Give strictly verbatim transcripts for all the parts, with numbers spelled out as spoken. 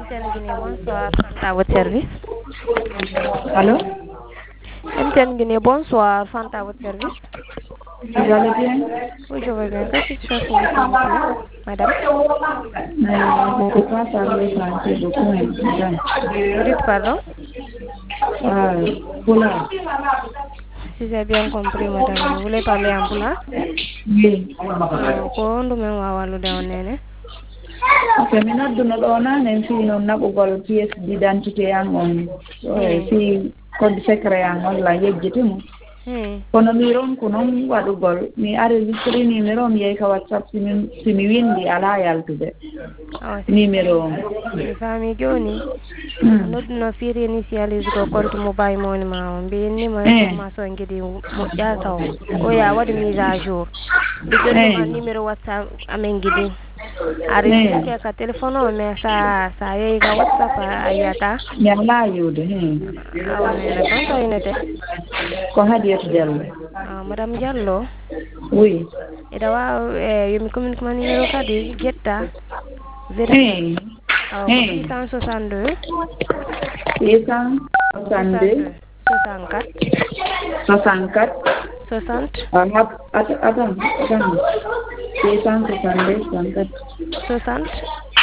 M T N Guinée, bonsoir. Fanta à votre service. Allô? M T N Guinée, bonsoir. Fanta à votre service. Vous allez bien? Oui, je vais bien. Qu'est-ce que je fais pour vous, s'il vous plaît, madame? Euh, je ne peux pas parler français beaucoup, hein, madame. Vous dites pardon? Euh, Poula. Si j'ai bien compris, madame, vous voulez parler en pula? Oui. Ah, ko ndu men wawalude on nene? Ok, mi nodduno ɗo naane fii noon naɓugol pièce d'identité an on Hmm. fii code secret an walla yejjiti mo Hmm. kono mi ronku noon waɗugol mi enregistré numéro mi yehi ka whatsapp simi simi windi alaa yaltude Awa si numéro on mi faami joni nodduno fiiri initialise ko compte mobile money ma o mbiyennima information gueɗi moƴƴa taw o ya waɗi mise à jour mbi ƴonnima numéro whatsapp amen gueɗi a registré ka téléphone o mais sa sa yeehi ka whatsapp a yiyata mi alaa yiwde awa nene kon toynete ko Hadiyatu Diallo ah madame Diallo oui ida wawa e yomi communique ma numéro kadi jetta zéro cinq awa ko six cent soixante-deux six cent soixante-deux soixante-quatre soixante-quatre soixante ah attends attends attends six cent soixante-deux soixante-quatre soixante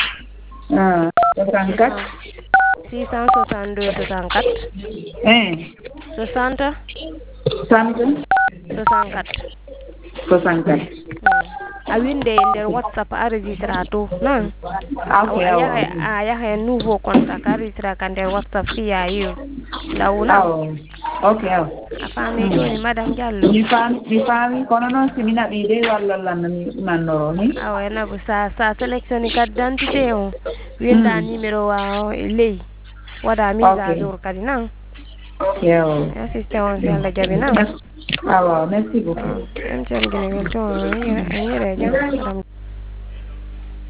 ah soixante-quatre six cent soixante-deux soixante-quatre hein soixante soixante soixante-quatre soixante-quatre a winde e nder whatsapp enregistra to nan ok a yaha a yaha e nouveau contact enregistra ka nder whatsapp si ya yiw lawna ok a faami joni madame Diallo mi faami mi faami kono noon si mi naɓii de walla lanno mi ɗumannoro ni awa e nabu sa sa sélectionné carte d'identité o winda numéro wa e ley waɗa mise à jour kadi nan yewo assisté on si Allah jaɓi nan awa merci beaucoup M T N Guinée weltuma en yire jam madame